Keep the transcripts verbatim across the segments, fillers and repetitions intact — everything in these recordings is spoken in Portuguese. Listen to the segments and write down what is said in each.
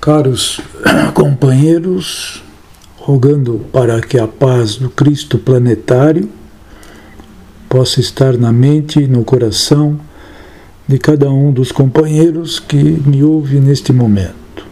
Caros companheiros, rogando para que a paz do Cristo planetário possa estar na mente e no coração de cada um dos companheiros que me ouve neste momento.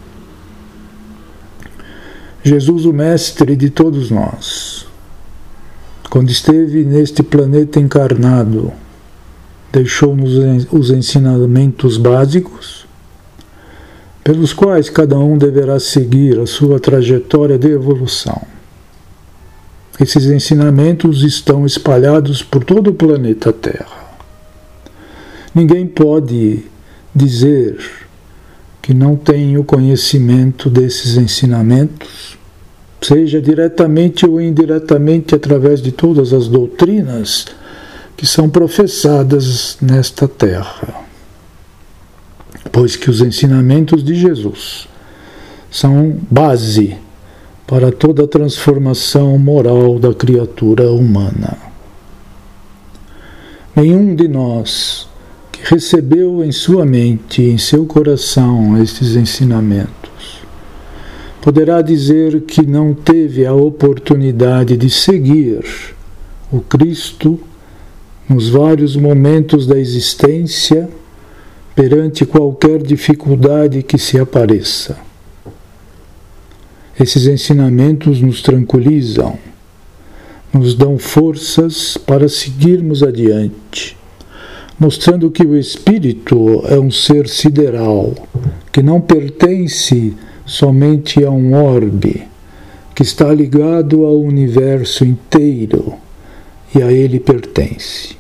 Jesus, o Mestre de todos nós, quando esteve neste planeta encarnado, deixou-nos os ensinamentos básicos, pelos quais cada um deverá seguir a sua trajetória de evolução. Esses ensinamentos estão espalhados por todo o planeta Terra. Ninguém pode dizer que não tem o conhecimento desses ensinamentos, seja diretamente ou indiretamente através de todas as doutrinas que são professadas nesta terra. Pois que os ensinamentos de Jesus são base para toda a transformação moral da criatura humana. Nenhum de nós que recebeu em sua mente, em seu coração, estes ensinamentos, poderá dizer que não teve a oportunidade de seguir o Cristo nos vários momentos da existência, perante qualquer dificuldade que se apareça. Esses ensinamentos nos tranquilizam, nos dão forças para seguirmos adiante, mostrando que o espírito é um ser sideral, que não pertence somente a um orbe, que está ligado ao universo inteiro e a ele pertence.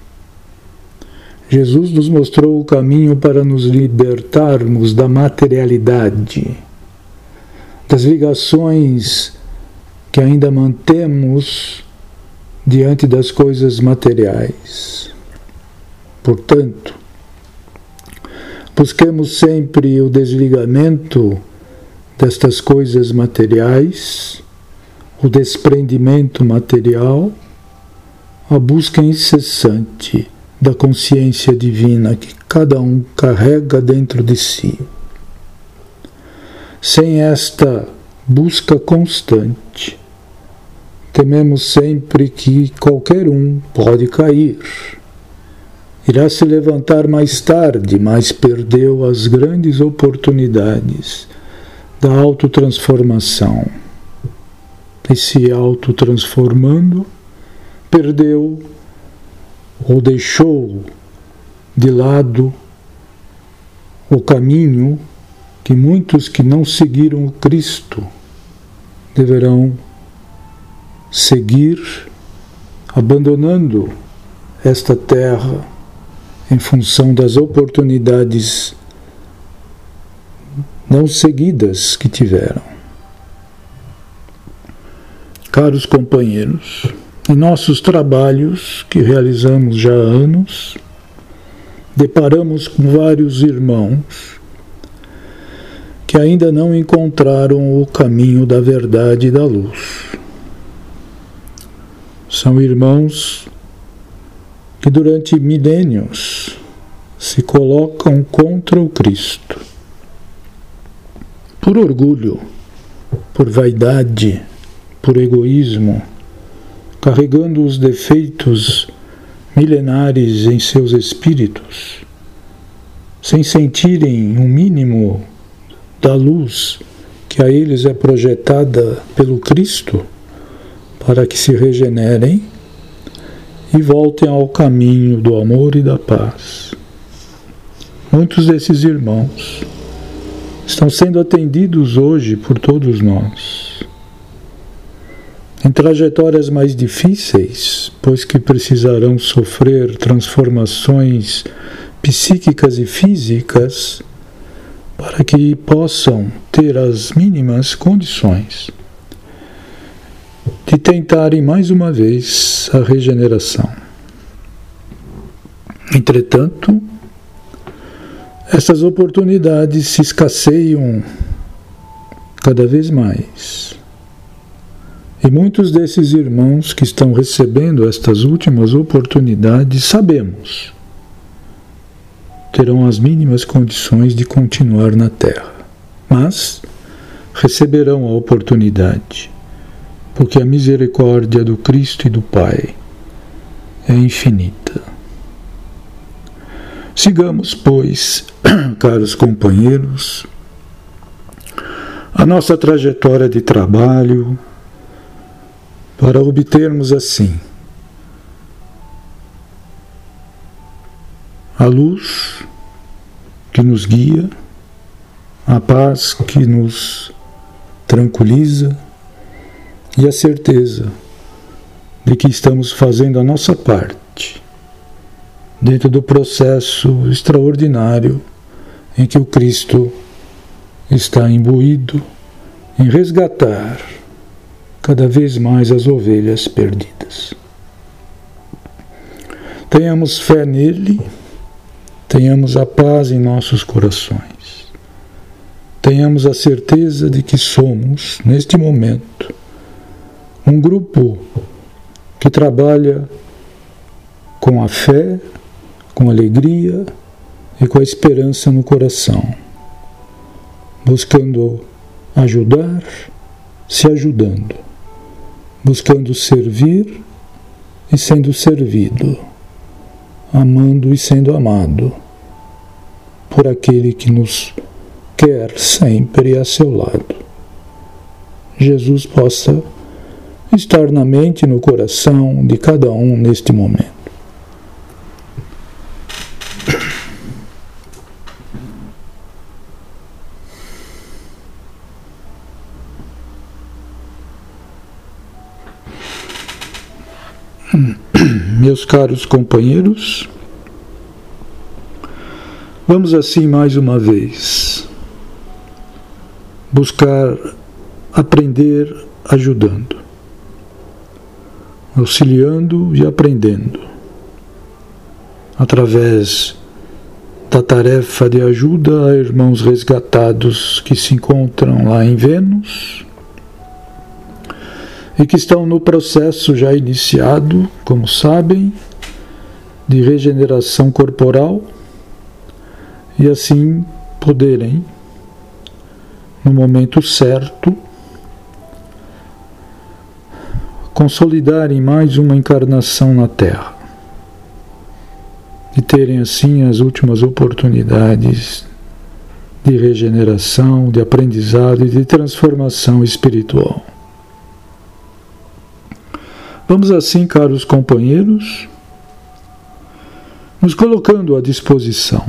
Jesus nos mostrou o caminho para nos libertarmos da materialidade, das ligações que ainda mantemos diante das coisas materiais. Portanto, busquemos sempre o desligamento destas coisas materiais, o desprendimento material, a busca incessante da consciência divina que cada um carrega dentro de si. Sem esta busca constante, tememos sempre que qualquer um pode cair. Irá se levantar mais tarde, mas perdeu as grandes oportunidades da autotransformação. E se autotransformando, perdeu ou deixou de lado o caminho que muitos que não seguiram o Cristo deverão seguir, abandonando esta terra em função das oportunidades não seguidas que tiveram. Caros companheiros, em nossos trabalhos, que realizamos já há anos, deparamos com vários irmãos que ainda não encontraram o caminho da verdade e da luz. São irmãos que durante milênios se colocam contra o Cristo, por orgulho, por vaidade, por egoísmo, carregando os defeitos milenares em seus espíritos, sem sentirem um mínimo da luz que a eles é projetada pelo Cristo, para que se regenerem e voltem ao caminho do amor e da paz. Muitos desses irmãos estão sendo atendidos hoje por todos nós, em trajetórias mais difíceis, pois que precisarão sofrer transformações psíquicas e físicas para que possam ter as mínimas condições de tentarem mais uma vez a regeneração. Entretanto, essas oportunidades se escasseiam cada vez mais. E muitos desses irmãos que estão recebendo estas últimas oportunidades, sabemos, terão as mínimas condições de continuar na Terra. mas receberão a oportunidade, porque a misericórdia do Cristo e do Pai é infinita. Sigamos, pois, caros companheiros, a nossa trajetória de trabalho para obtermos assim a luz que nos guia, a paz que nos tranquiliza e a certeza de que estamos fazendo a nossa parte dentro do processo extraordinário em que o Cristo está imbuído em resgatar cada vez mais as ovelhas perdidas. Tenhamos fé nele, tenhamos a paz em nossos corações, tenhamos a certeza de que somos, neste momento, um grupo que trabalha com a fé, com alegria e com a esperança no coração, buscando ajudar, se ajudando, buscando servir e sendo servido, amando e sendo amado por aquele que nos quer sempre a seu lado. Jesus possa estar na mente e no coração de cada um neste momento. Meus caros companheiros, vamos assim mais uma vez buscar aprender ajudando, auxiliando e aprendendo através da tarefa de ajuda a irmãos resgatados que se encontram lá em Vênus e que estão no processo já iniciado, como sabem, de regeneração corporal, e assim poderem, no momento certo, consolidarem mais uma encarnação na Terra e terem assim as últimas oportunidades de regeneração, de aprendizado e de transformação espiritual. Vamos assim, caros companheiros, nos colocando à disposição.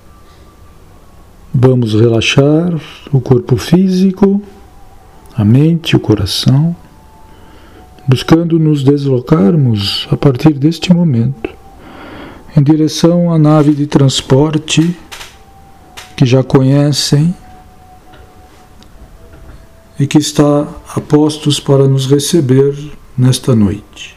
Vamos relaxar o corpo físico, a mente, o coração, buscando nos deslocarmos a partir deste momento em direção à nave de transporte que já conhecem e que está a postos para nos receber nesta noite.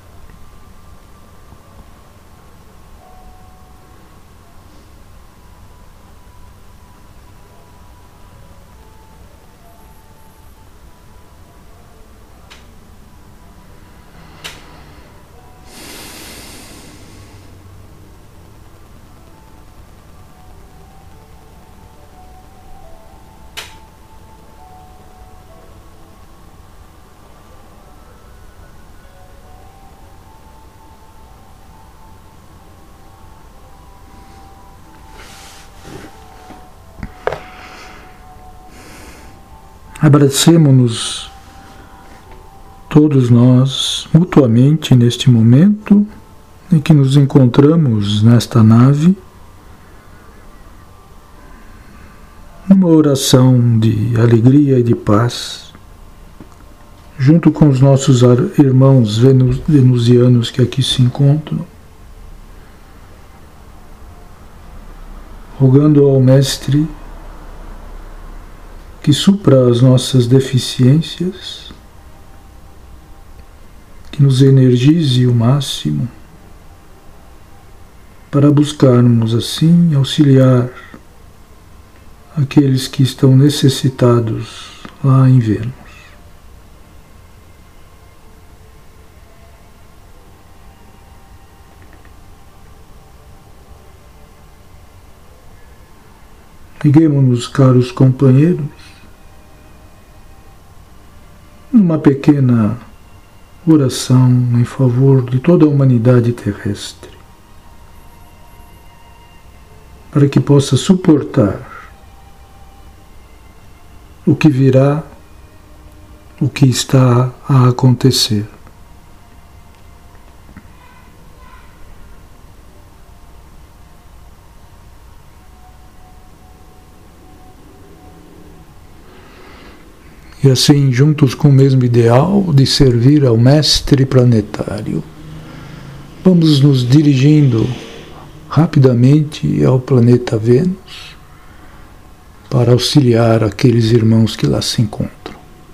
Abracemo-nos todos nós mutuamente neste momento em que nos encontramos nesta nave, numa oração de alegria e de paz, junto com os nossos irmãos venusianos que aqui se encontram, rogando ao Mestre que supra as nossas deficiências, que nos energize o máximo, para buscarmos assim auxiliar aqueles que estão necessitados lá em Vênus. Liguemo-nos, caros companheiros, numa pequena oração em favor de toda a humanidade terrestre, para que possa suportar o que virá, o que está a acontecer. E assim, juntos com o mesmo ideal de servir ao Mestre Planetário, vamos nos dirigindo rapidamente ao planeta Vênus para auxiliar aqueles irmãos que lá se encontram.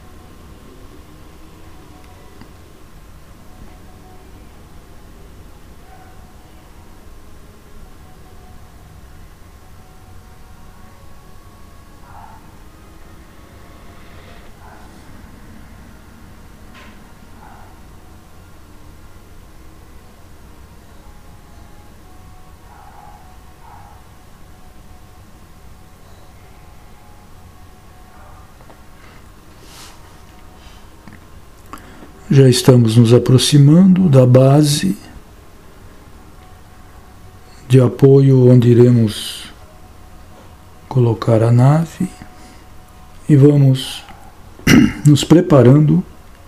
Já estamos nos aproximando da base de apoio onde iremos colocar a nave e vamos nos preparando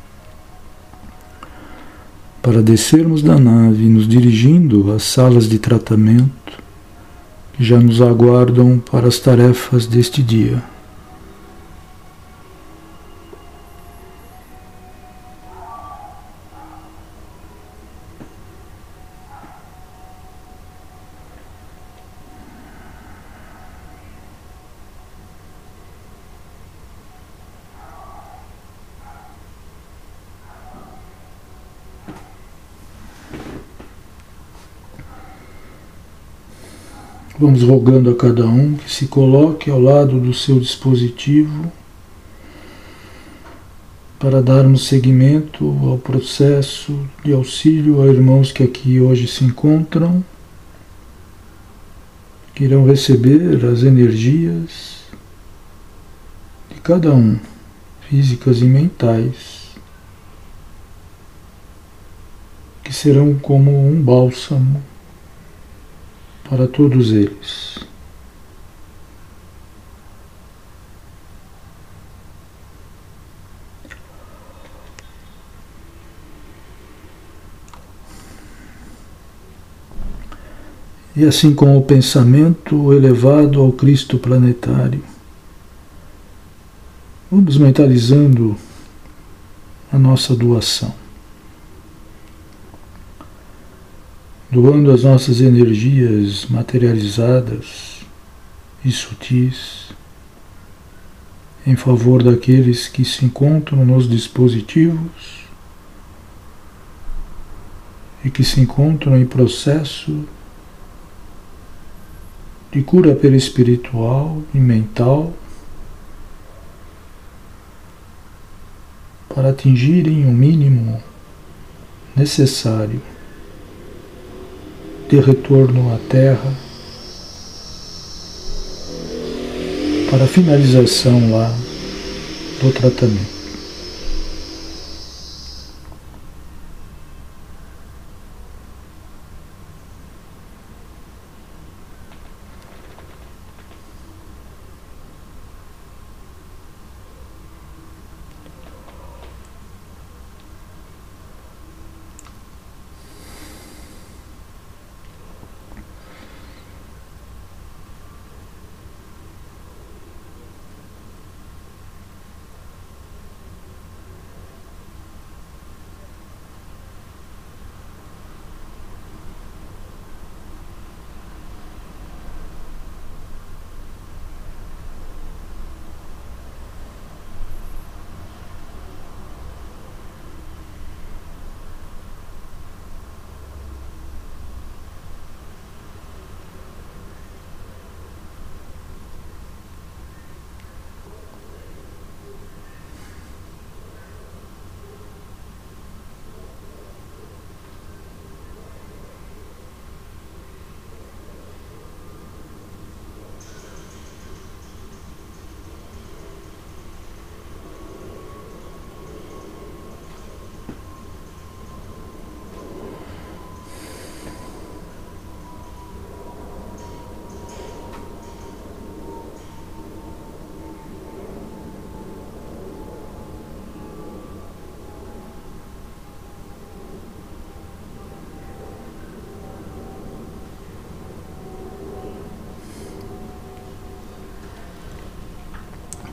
para descermos da nave, nos dirigindo às salas de tratamento que já nos aguardam para as tarefas deste dia. Vamos rogando a cada um que se coloque ao lado do seu dispositivo para darmos seguimento ao processo de auxílio a irmãos que aqui hoje se encontram, que irão receber as energias de cada um, físicas e mentais, que serão como um bálsamo para todos eles. E assim com o pensamento elevado ao Cristo planetário, vamos mentalizando a nossa doação, doando as nossas energias materializadas e sutis em favor daqueles que se encontram nos dispositivos e que se encontram em processo de cura perispiritual e mental para atingirem o mínimo necessário de retorno à Terra para a finalização lá do tratamento.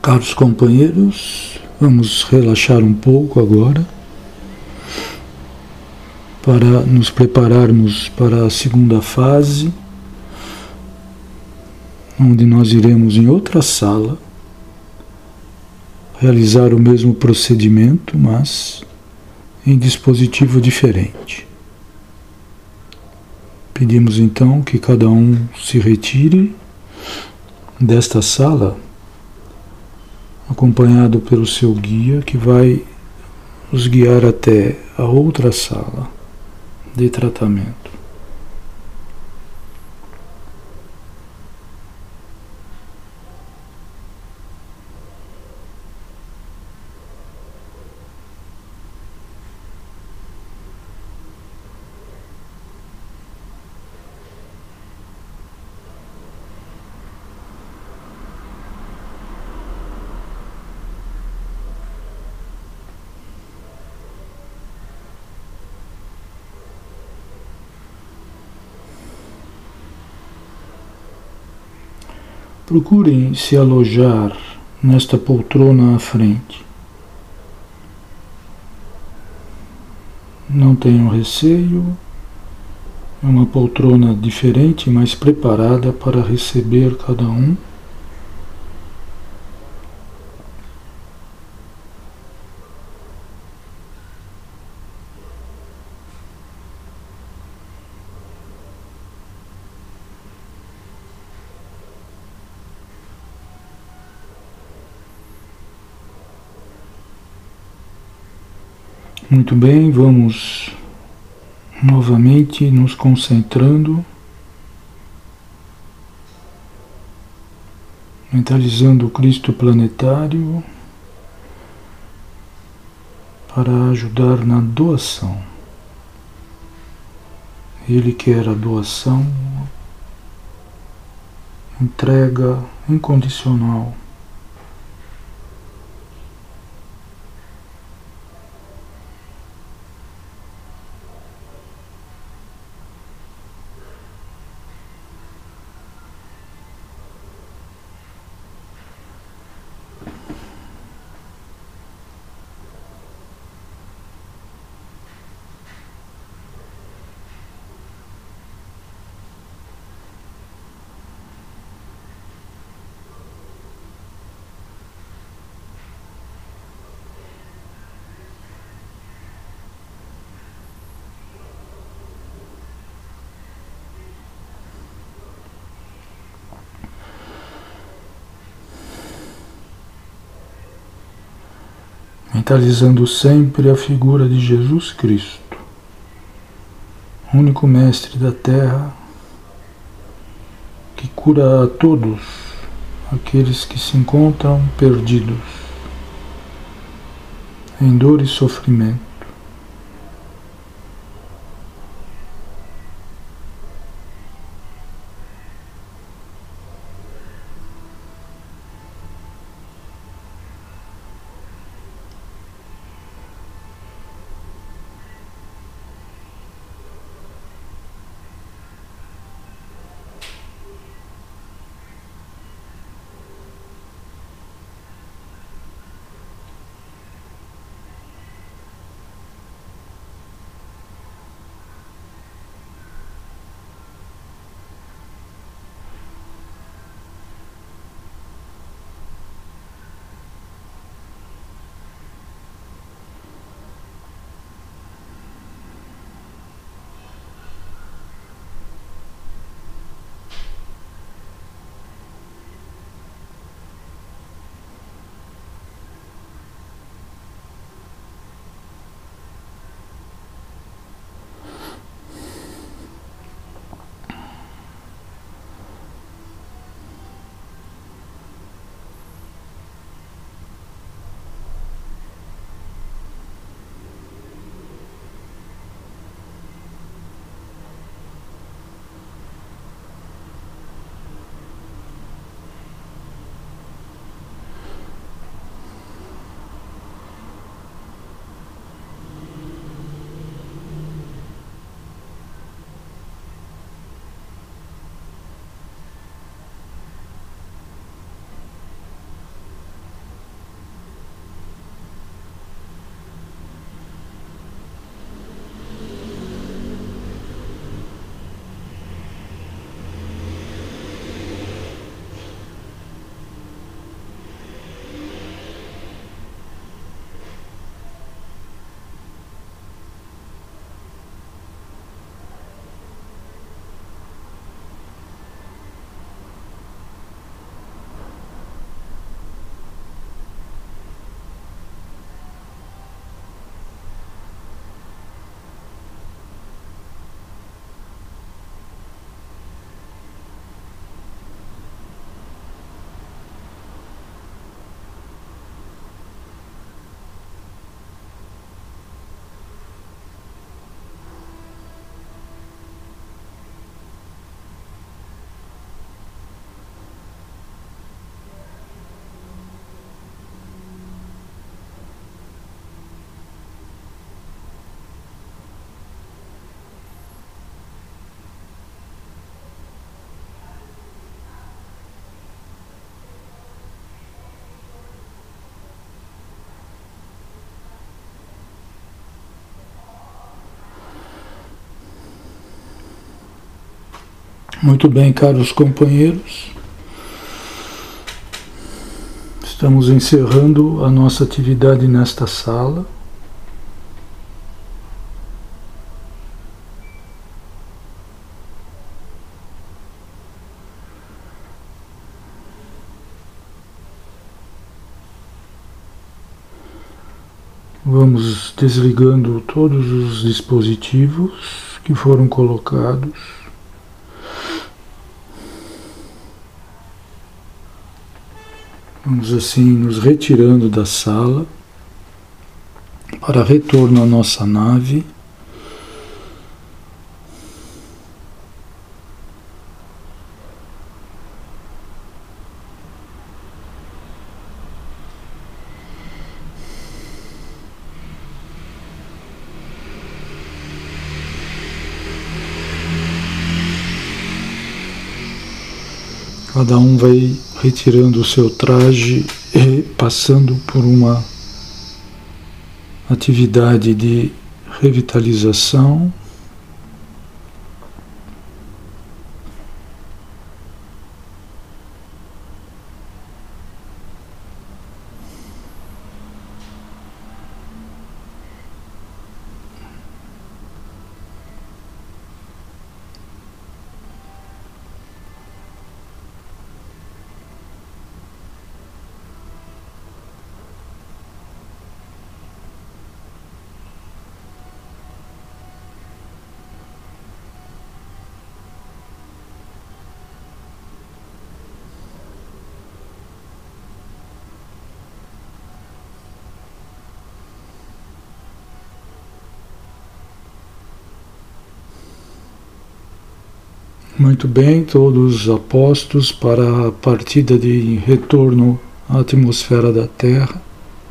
Caros companheiros, vamos relaxar um pouco agora para nos prepararmos para a segunda fase, onde nós iremos em outra sala realizar o mesmo procedimento, mas em dispositivo diferente. Pedimos então que cada um se retire desta sala, acompanhado pelo seu guia, que vai os guiar até a outra sala de tratamento. Procurem se alojar nesta poltrona à frente. Não tenham receio, é uma poltrona diferente, mas preparada para receber cada um. Muito bem, vamos novamente nos concentrando, mentalizando o Cristo planetário para ajudar na doação. Ele quer a doação, entrega incondicional. Mentalizando sempre a figura de Jesus Cristo, único Mestre da Terra, que cura a todos aqueles que se encontram perdidos em dor e sofrimento. Muito bem, caros companheiros. Estamos encerrando a nossa atividade nesta sala. Vamos desligando todos os dispositivos que foram colocados. Vamos assim nos retirando da sala para retorno à nossa nave. Cada um vai retirando o seu traje e passando por uma atividade de revitalização. Muito bem, todos apostos para a partida de retorno à atmosfera da Terra.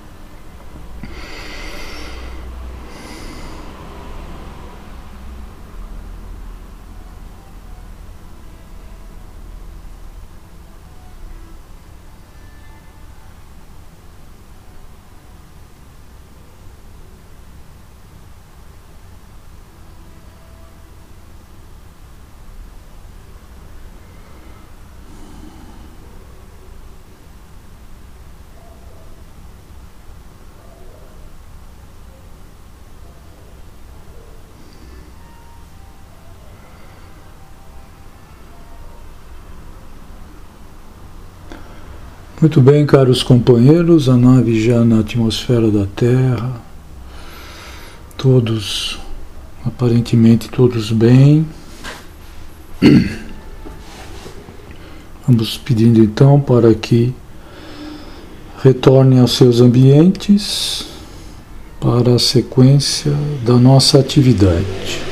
Muito bem, caros companheiros, a nave já na atmosfera da Terra, todos, aparentemente todos bem. Vamos pedindo então para que retornem aos seus ambientes para a sequência da nossa atividade.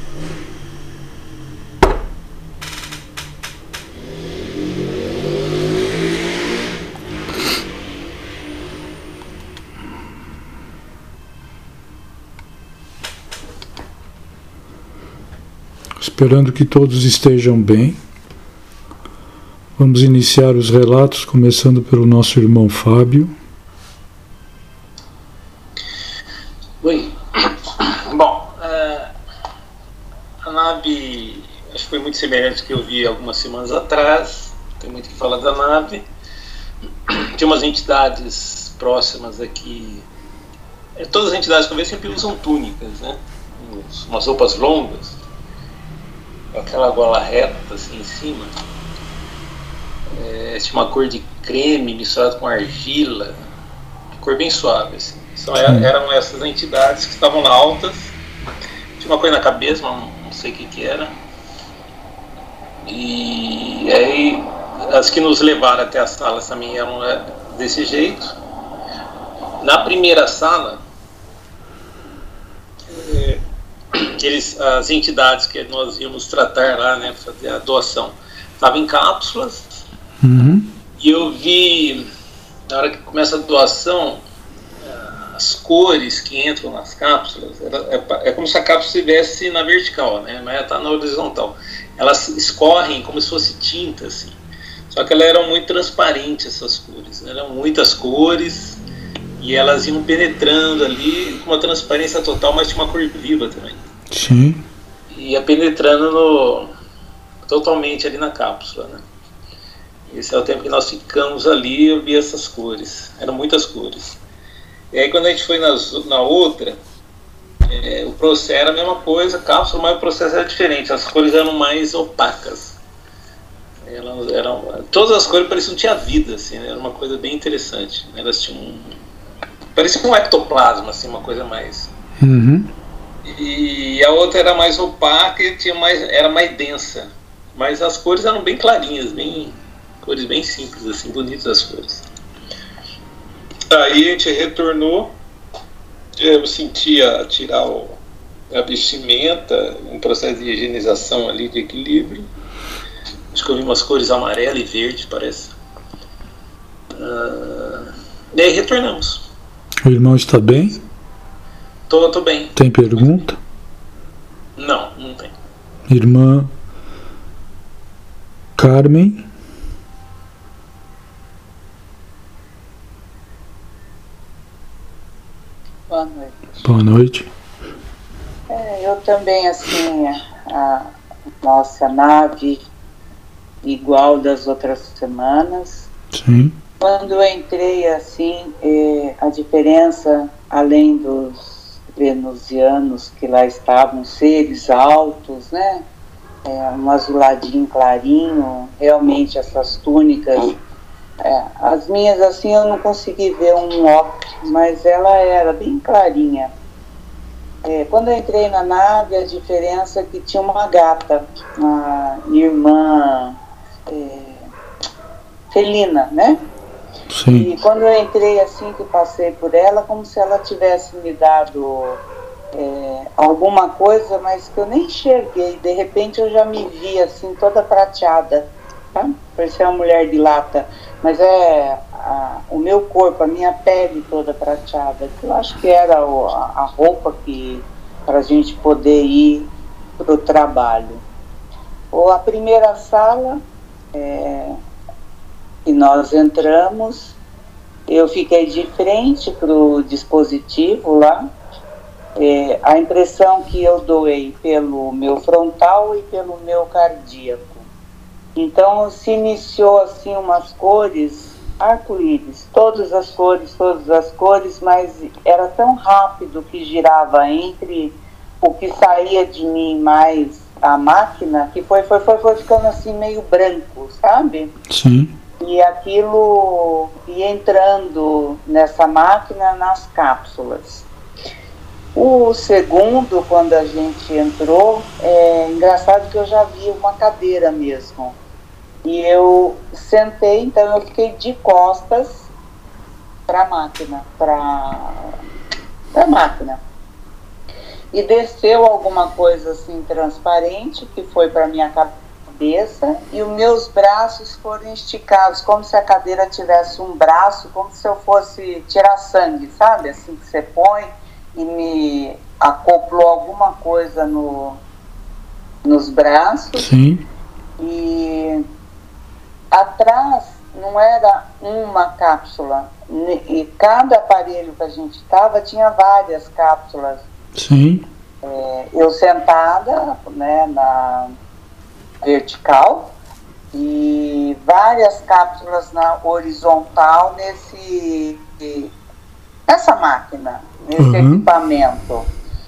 Esperando que todos estejam bem, vamos iniciar os relatos, começando pelo nosso irmão Fábio. Oi. Bom, uh, a nave, acho que foi muito semelhante ao que eu vi algumas semanas atrás, tem muito que falar da nave. Tem umas entidades próximas aqui, todas as entidades que eu vejo sempre usam túnicas, né? Umas roupas longas, aquela gola reta assim em cima, é, tinha uma cor de creme misturado com argila, cor bem suave assim. Então, eram essas entidades que estavam lá altas, tinha uma coisa na cabeça, mas não sei o que que era, e aí as que nos levaram até a sala também eram desse jeito. Na primeira sala, é, Eles, as entidades que nós íamos tratar lá, né, fazer a doação, estavam em cápsulas. Uhum. E eu vi, na hora que começa a doação, as cores que entram nas cápsulas, é, é como se a cápsula estivesse na vertical, né, não é, tá na horizontal. Elas escorrem como se fosse tinta, assim. Só que elas eram muito transparentes, essas cores, né? Eram muitas cores, e elas iam penetrando ali com uma transparência total, mas tinha uma cor viva também. Sim. Ia penetrando no, totalmente ali na cápsula, né? Esse é o tempo que nós ficamos ali, eu vi essas cores, eram muitas cores. E aí quando a gente foi nas, na outra, é, o processo era a mesma coisa, cápsula, mas o processo era diferente, as cores eram mais opacas. Elas eram, todas as cores pareciam que tinha vida, assim, né? Era uma coisa bem interessante. Elas tinham um, parecia um ectoplasma, assim, uma coisa mais... Uhum. E a outra era mais opaca e tinha mais, era mais densa. Mas as cores eram bem clarinhas, bem, cores bem simples, assim, bonitas as cores. Aí a gente retornou, eu sentia tirar o, a vestimenta, um processo de higienização ali, de equilíbrio. Acho que eu vi umas cores amarela e verde, parece. Uh, e aí retornamos. O irmão está bem? Tô, tô bem. Tem pergunta? Não, não tem. Irmã Carmen? Boa noite. Boa noite. É, eu também, assim, a nossa nave igual das outras semanas. Sim. Quando eu entrei, assim, é, a diferença, além dos venusianos que lá estavam, seres altos, né? É, um azuladinho clarinho, realmente essas túnicas. É, as minhas, assim, eu não consegui ver um ocre, mas ela era bem clarinha. É, quando eu entrei na nave, a diferença é que tinha uma gata, uma irmã é, felina, né? Sim. E quando eu entrei, assim, que passei por ela, como se ela tivesse me dado é, alguma coisa, mas que eu nem enxerguei. De repente eu já me vi, assim, toda prateada, tá? Parecia uma mulher de lata. Mas é a, o meu corpo, a minha pele toda prateada, que eu acho que era o, a, a roupa que para a gente poder ir para o trabalho. Ou a primeira sala é, que nós entramos, eu fiquei de frente para o dispositivo lá. É, a impressão que eu doei pelo meu frontal e pelo meu cardíaco. Então se iniciou assim umas cores arco-íris, todas as cores, todas as cores, mas era tão rápido que girava entre o que saía de mim mais a máquina, que foi, foi, foi, foi ficando assim meio branco, sabe? Sim. E aquilo ia entrando nessa máquina nas cápsulas. O segundo, quando a gente entrou, é engraçado que eu já vi uma cadeira mesmo. E eu sentei, então eu fiquei de costas para a máquina, para a máquina. E desceu alguma coisa assim transparente, que foi para minha cabeça, e os meus braços foram esticados, como se a cadeira tivesse um braço, como se eu fosse tirar sangue, sabe? Assim que você põe e me acoplou alguma coisa no, nos braços. Sim. E atrás não era uma cápsula, e cada aparelho que a gente estava tinha várias cápsulas. Sim. É, eu sentada, né, na vertical, e várias cápsulas na horizontal nesse, nessa máquina, nesse Uhum. equipamento.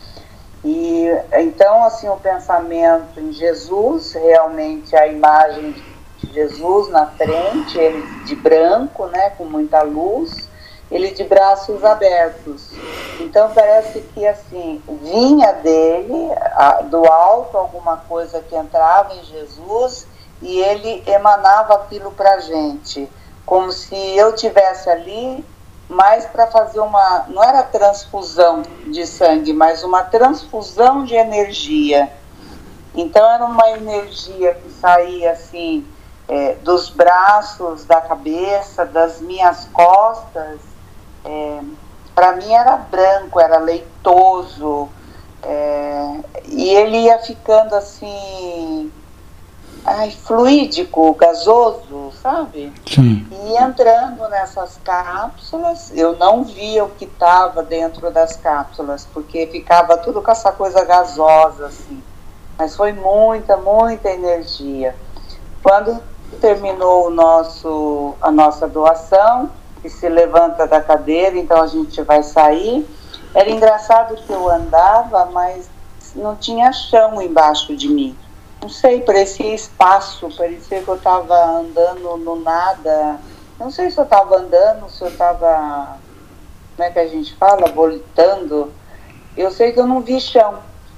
E então, assim, o pensamento em Jesus, realmente a imagem de Jesus na frente, ele de branco, né, com muita luz, ele de braços abertos. Então parece que assim, vinha dele, a, do alto, alguma coisa que entrava em Jesus, e ele emanava aquilo para a gente, como se eu tivesse ali, mais para fazer uma, não era transfusão de sangue, mas uma transfusão de energia. Então era uma energia que saía assim, é, dos braços, da cabeça, das minhas costas. É, para mim era branco, era leitoso, é, e ele ia ficando assim, ai, fluídico, gasoso, sabe? Sim. E entrando nessas cápsulas, eu não via o que estava dentro das cápsulas, porque ficava tudo com essa coisa gasosa, assim. Mas foi muita, muita energia. Quando terminou o nosso, a nossa doação, e se levanta da cadeira, então a gente vai sair, era engraçado que eu andava, mas não tinha chão embaixo de mim. Não sei, parecia espaço, parecia que eu estava andando no nada. Não sei se eu estava andando, se eu estava, como é que a gente fala, voltando. Eu sei que eu não vi chão.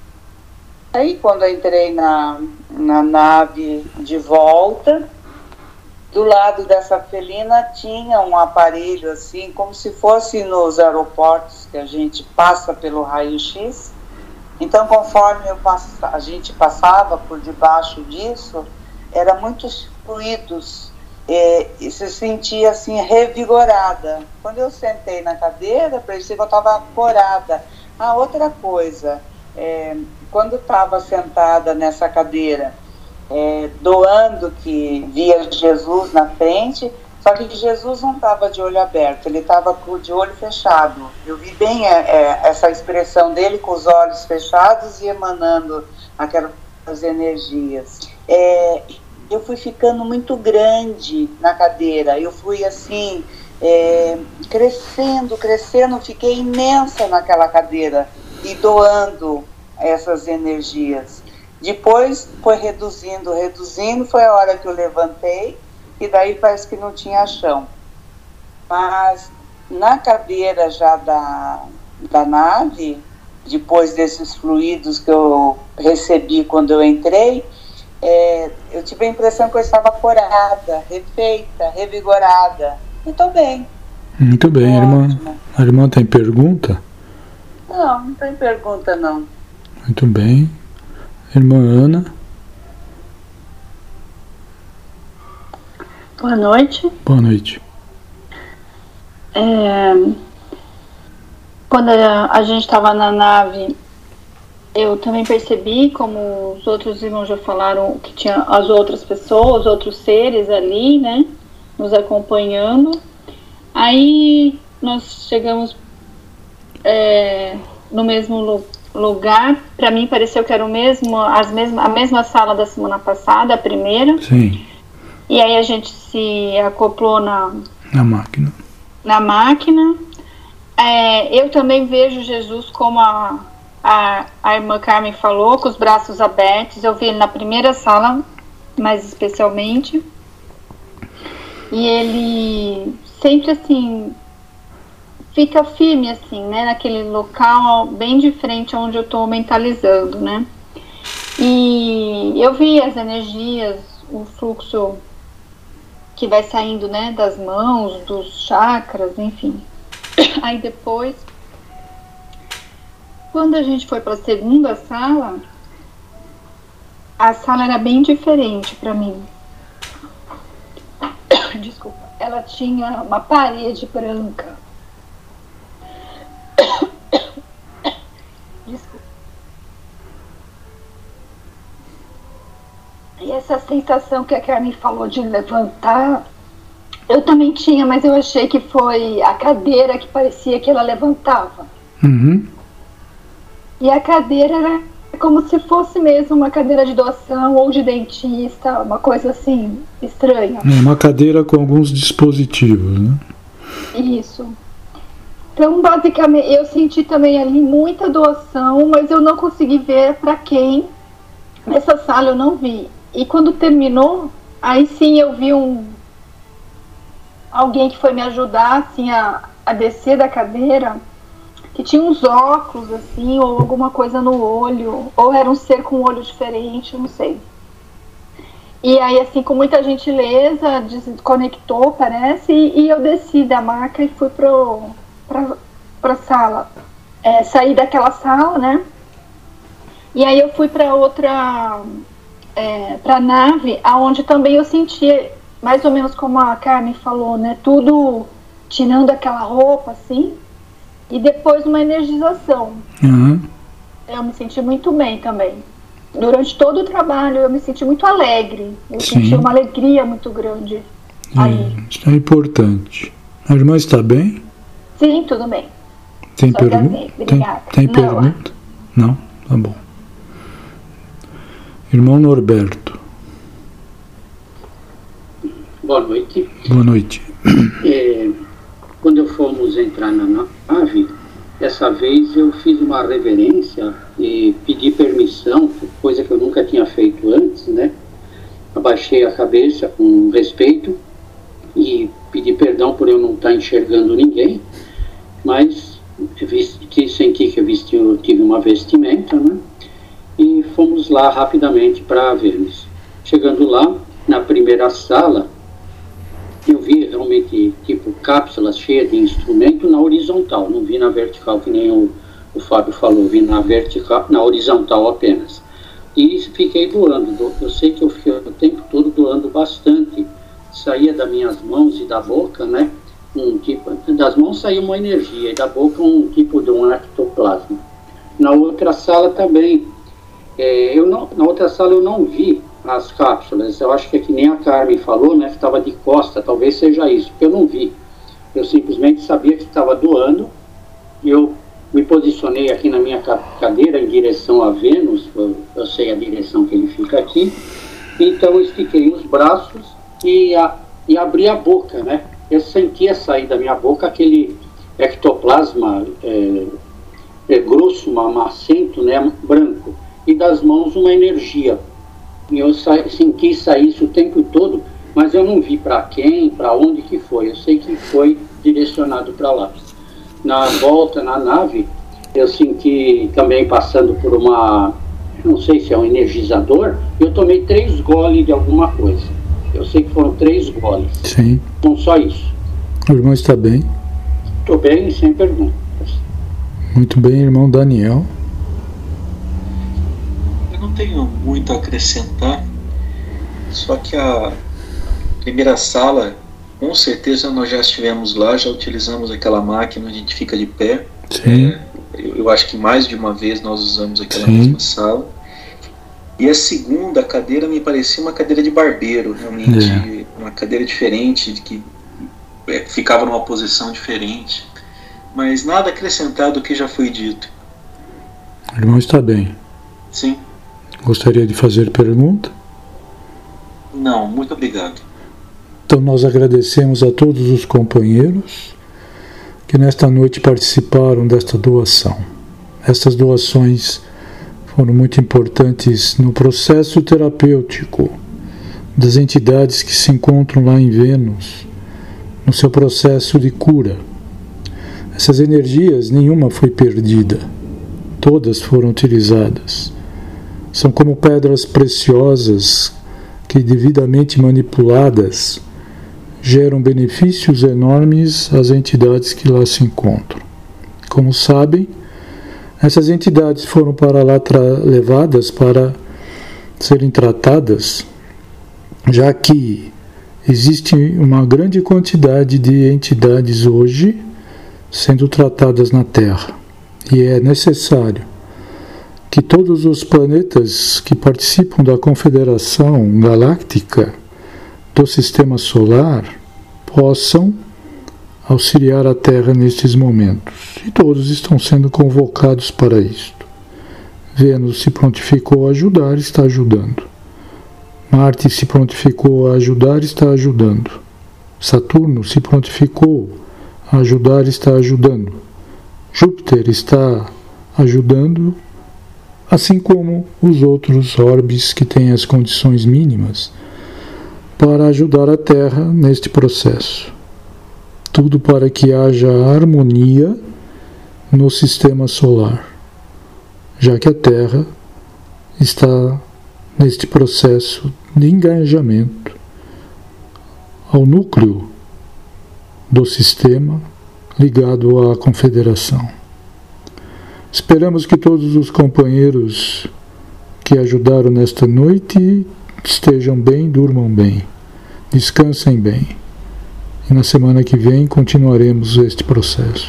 Aí quando eu entrei na, na nave de volta, do lado dessa felina tinha um aparelho assim, como se fosse nos aeroportos que a gente passa pelo raio-x. Então, conforme eu pass... a gente passava por debaixo disso, eram muitos fluidos e, e se sentia assim revigorada. Quando eu sentei na cadeira, parecia que eu estava corada. Ah, outra coisa, é, quando estava sentada nessa cadeira, É, doando, que via Jesus na frente, só que Jesus não estava de olho aberto, ele estava de olho fechado. Eu vi bem é, é, essa expressão dele com os olhos fechados e emanando aquelas energias. É, eu fui ficando muito grande na cadeira, eu fui assim, é, crescendo, crescendo, fiquei imensa naquela cadeira e doando essas energias. Depois foi reduzindo, reduzindo, foi a hora que eu levantei e daí parece que não tinha chão. Mas na cadeira já da, da nave, depois desses fluidos que eu recebi quando eu entrei, é, eu tive a impressão que eu estava corada, refeita, revigorada. E estou bem. Muito bem, irmã. A irmã tem pergunta? Não, não tem pergunta não. Muito bem. Irmã Ana. Boa noite. Boa noite. É, quando a, a gente estava na nave, eu também percebi, como os outros irmãos já falaram, que tinha as outras pessoas, outros seres ali, né, nos acompanhando. Aí nós chegamos é, no mesmo lugar. lugar, para mim pareceu que era o mesmo, as mesma, a mesma sala da semana passada, a primeira. Sim. E aí a gente se acoplou na, na máquina. Na máquina. É, eu também vejo Jesus como a, a, a irmã Carmen falou, com os braços abertos. Eu vi ele na primeira sala, mais especialmente. E ele sempre assim... fica firme, assim, né, naquele local bem de frente onde eu estou mentalizando, né, e eu vi as energias, o fluxo que vai saindo, né, das mãos, dos chakras, enfim. Aí depois, quando a gente foi para a segunda sala, a sala era bem diferente para mim. Desculpa, ela tinha uma parede branca. Desculpa. E essa sensação que a Carmen falou de levantar, eu também tinha, mas eu achei que foi a cadeira que parecia que ela levantava. Uhum. E a cadeira era como se fosse mesmo uma cadeira de doação ou de dentista, uma coisa assim, estranha. É uma cadeira com alguns dispositivos, né? Isso. Então, basicamente, eu senti também ali muita doação, mas eu não consegui ver para quem. Nessa sala eu não vi. E quando terminou, aí sim eu vi um alguém que foi me ajudar assim, a, a descer da cadeira, que tinha uns óculos, assim, ou alguma coisa no olho, ou era um ser com um olho diferente, não sei. E aí, assim, com muita gentileza, desconectou, parece, e, e eu desci da maca e fui pro... Pra, pra sala, é, saí daquela sala, né, e aí eu fui para outra, é, pra nave, aonde também eu senti, mais ou menos como a Carmen falou, né, tudo tirando aquela roupa, assim, e depois uma energização. Uhum. Eu me senti muito bem também. Durante todo o trabalho eu me senti muito alegre, eu Sim. senti uma alegria muito grande É, ali. isso é importante. A irmã está bem? Sim, tudo bem. Tem Só pergunta? Obrigada. Tem, tem Não. pergunta? Não? Tá bom. Irmão Norberto. Boa noite. Boa noite. É, quando fomos entrar na nave, dessa vez eu fiz uma reverência e pedi permissão, coisa que eu nunca tinha feito antes, né? Abaixei a cabeça com respeito e pedi perdão por eu não estar enxergando ninguém, mas vesti, senti que eu, vesti, eu tive uma vestimenta, né? E fomos lá rapidamente para Vênus. Chegando lá, na primeira sala, eu vi realmente tipo cápsulas cheias de instrumento na horizontal, não vi na vertical que nem o, o Fábio falou, vi na vertical, na horizontal apenas. E fiquei doando, eu sei que eu fiquei o tempo todo doando bastante, saía das minhas mãos e da boca, né, um tipo, das mãos saía uma energia e da boca um tipo de um ectoplasma. Na outra sala também, é, eu não, na outra sala eu não vi as cápsulas, eu acho que é que nem a Carmen falou, né, que estava de costa, talvez seja isso, porque eu não vi, eu simplesmente sabia que estava doando, e eu me posicionei aqui na minha cadeira em direção a Vênus, eu, eu sei a direção que ele fica aqui, então eu estiquei os braços e, a, e abri a boca, né, eu sentia sair da minha boca aquele ectoplasma é, é, grosso, mamacento, né, branco, e das mãos uma energia. E eu sa senti sair isso o tempo todo, mas eu não vi para quem, para onde que foi. Eu sei que foi direcionado para lá. Na volta, na nave, eu senti também passando por uma, não sei se é um energizador, eu tomei três goles de alguma coisa. Eu sei que foram três goles. Sim. Não só isso. O irmão está bem? Estou bem, sem perguntas. Muito bem, irmão Daniel. Não tenho muito a acrescentar, só que a primeira sala, com certeza nós já estivemos lá, já utilizamos aquela máquina, a gente fica de pé. Sim. É, eu, eu acho que mais de uma vez nós usamos aquela Sim. mesma sala. E a segunda cadeira me parecia uma cadeira de barbeiro, realmente, é. uma cadeira diferente, de que é, ficava numa posição diferente, mas nada acrescentado do que já foi dito. O irmão está bem. Sim. Gostaria de fazer pergunta? Não, muito obrigado. Então nós agradecemos a todos os companheiros que nesta noite participaram desta doação. Estas doações foram muito importantes no processo terapêutico das entidades que se encontram lá em Vênus, no seu processo de cura. Essas energias, nenhuma foi perdida, todas foram utilizadas. São como pedras preciosas que, devidamente manipuladas, geram benefícios enormes às entidades que lá se encontram. Como sabem, essas entidades foram para lá levadas para serem tratadas, já que existe uma grande quantidade de entidades hoje sendo tratadas na Terra, e é necessário que todos os planetas que participam da Confederação Galáctica do Sistema Solar possam auxiliar a Terra nestes momentos. E todos estão sendo convocados para isto. Vênus se prontificou a ajudar, está ajudando. Marte se prontificou a ajudar, está ajudando. Saturno se prontificou a ajudar, está ajudando. Júpiter está ajudando, assim como os outros orbes que têm as condições mínimas para ajudar a Terra neste processo. Tudo para que haja harmonia no sistema solar, já que a Terra está neste processo de engajamento ao núcleo do sistema ligado à Confederação. Esperamos que todos os companheiros que ajudaram nesta noite estejam bem, durmam bem, descansem bem. E na semana que vem continuaremos este processo.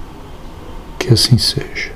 Que assim seja.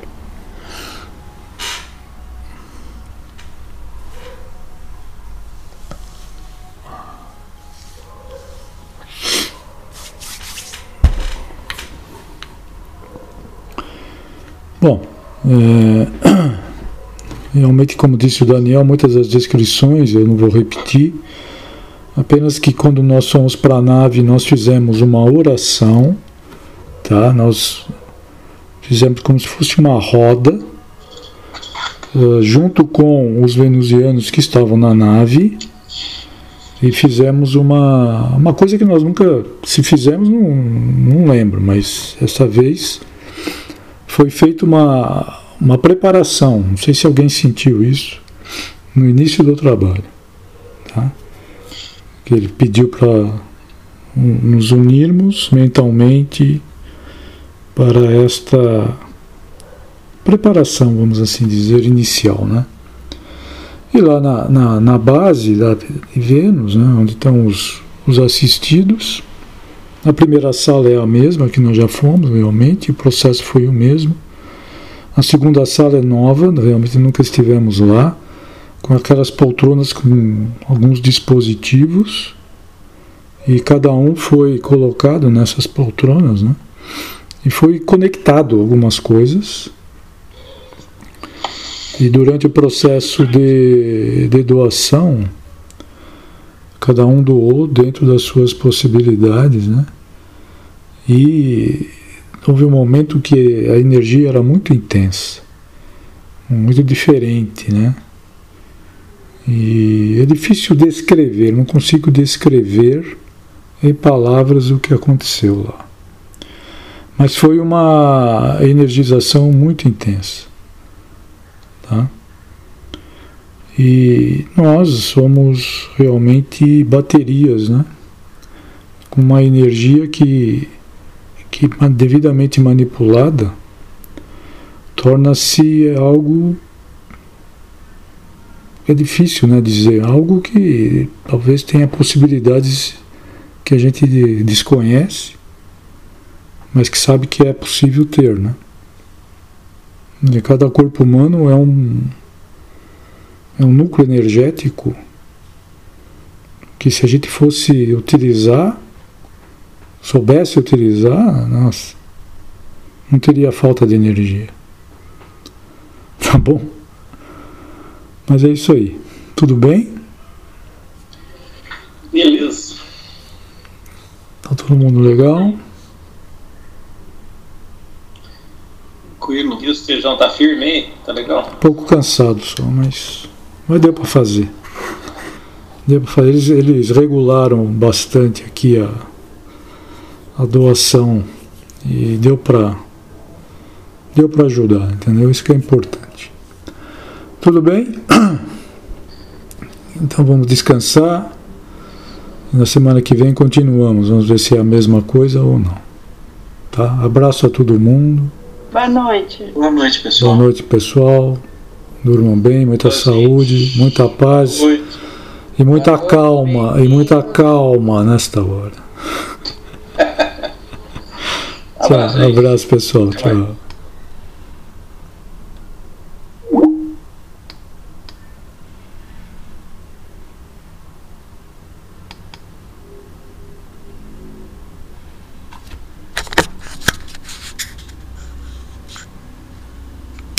Bom, é, Realmente, como disse o Daniel, muitas das descrições eu não vou repetir, apenas que quando nós fomos para a nave nós fizemos uma oração, tá? Nós fizemos como se fosse uma roda, uh, junto com os venusianos que estavam na nave, e fizemos uma, uma coisa que nós nunca, se fizemos, não, não lembro, mas essa vez foi feita uma, uma preparação, não sei se alguém sentiu isso, no início do trabalho, tá? Que ele pediu para nos unirmos mentalmente para esta preparação, vamos assim dizer, inicial, né? E lá na, na, na base da, de Vênus, né, onde estão os, os assistidos, a primeira sala é a mesma que nós já fomos, realmente, o processo foi o mesmo. A segunda sala é nova, realmente nunca estivemos lá, com aquelas poltronas com alguns dispositivos, e cada um foi colocado nessas poltronas, né, e foi conectado algumas coisas. E durante o processo de, de doação, cada um doou dentro das suas possibilidades, né? E houve um momento que a energia era muito intensa, muito diferente, né? E é difícil descrever, não consigo descrever em palavras o que aconteceu lá. Mas foi uma energização muito intensa. Tá? E nós somos realmente baterias, né? Com uma energia que, que devidamente manipulada torna-se algo, é difícil, né, dizer, algo que talvez tenha possibilidades que a gente desconhece, mas que sabe que é possível ter, né? E cada corpo humano é um, é um núcleo energético que, se a gente fosse utilizar, soubesse utilizar, nossa, não teria falta de energia. Tá bom? Mas é isso aí. Tudo bem? Beleza. Tá todo mundo legal? Tranquilo. E o Sejão tá firme aí? Tá legal? Um pouco cansado só, mas, mas deu para fazer. Deu para fazer. Eles, eles regularam bastante aqui a, a doação e deu para deu para ajudar, entendeu? Isso que é importante. Tudo bem? Então vamos descansar. Na semana que vem continuamos. Vamos ver se é a mesma coisa ou não. Tá? Abraço a todo mundo. Boa noite. Boa noite, pessoal. Boa noite, pessoal. Durmam bem, muita Boa saúde, gente. Muita paz e muita Boa calma, noite, e muita calma nesta hora. Tchau, abraço, pessoal. Tchau.